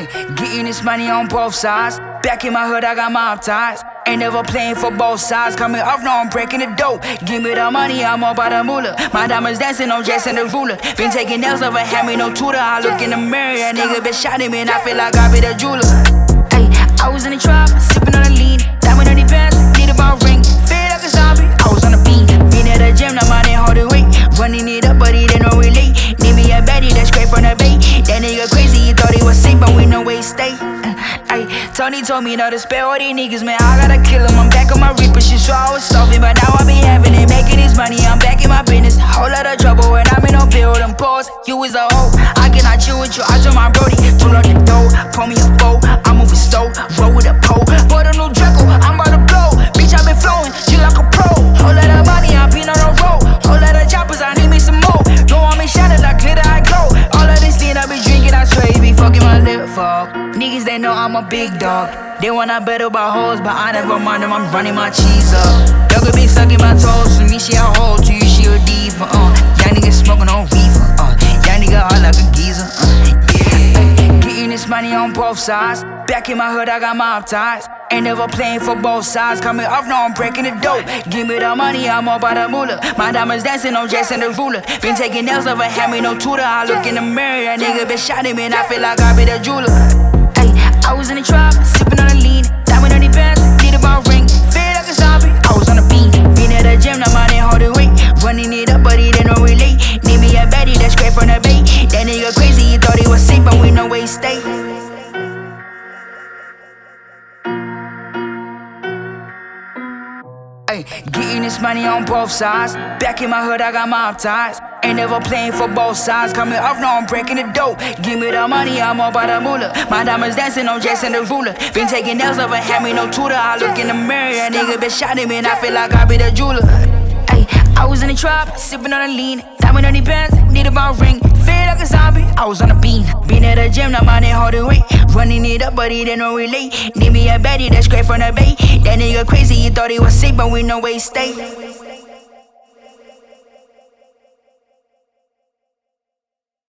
Getting this money on both sides. Back in my hood, I got mob ties. Ain't never playing for both sides. Coming off, now I'm breaking the dope. Give me the money, I'm all by the moolah. My diamonds dancing on Jason the ruler. Been taking nails, never had me no tutor. I look in the mirror, that nigga been shot at me, and I feel like I be the jeweler. Ay, I was in the trap, sipping on the lean. Diamond on the pants, need a ball ring. Feel like a zombie, I was on the beat. Been at the gym, now my name hold it weight. Running it up, but he didn't know relate. Need me a baddie that's straight from the bay. That nigga crazy, he thought he was safe, but we know where he stay. Ay, Tony told me not to spare all these niggas, man. I gotta kill him. I'm back on my reaper shit, so I was starving, but now I be having it, making this money. I'm back in my business. Whole lot of trouble when I'm in no bill. Them pause, you was a hoe. I cannot chill with you. I told my brody, pull out the dough, pull me a foe. I'm moving slow, roll with a pole. Bought a new Draco, I'm about to blow. Bitch, I been flowing, chill like a pro. Whole lot of money, I been on the road. Whole lot of choppers, I need me some more. Don't want me shining like glitter, I glow. All of this lean I be drinking, I swear you be fucking my lip fog. Niggas, they know I'm a big dog. They wanna battle about hoes, but I never mind them, I'm running my cheese up. Y'all could be sucking my toes, to me she a hoe, to you she a diva, Young nigga smoking on reefer, young nigga hard like a geezer, yeah. Getting this money on both sides. Back in my hood, I got mob ties. Ain't never playing for both sides. Coming off, now I'm breaking the dope. Give me the money, I'm all by the moolah. My diamonds dancing on Jason the ruler. Been taking nails, never had me no tutor. I look in the mirror, that nigga been shot at me, and I feel like I be the jeweler. Ay, I was in the trap, sipping on the lean. Diamond on the pants, need a ball ring. Feel like a zombie, I was on the beat. Been at the gym, now my name hold it weight. Running it up, but he didn't know relate. Need me a baddie that's straight from the bay. That nigga crazy, he thought he was safe, but we know where he stay. Ay, getting this money on both sides. Back in my hood, I got mob ties. Ain't never playing for both sides. Coming off, now I'm breaking the dope. Give me the money, I'm all by the moolah. My diamonds dancing on Jason the ruler. Been taking nails, never had me no tutor. I look in the mirror, that nigga been shot at me, and I feel like I be the jeweler. Ay, I was in the trap, sipping on the lean. Diamond on the pants, need a ball ring. Feel like a zombie, I was on the beat. Been at the gym, now my name hold it weight. Running it up, but he didn't know relate. Need me a baddie that's straight from the bay. That nigga crazy, he thought he was safe, but we know where he stay.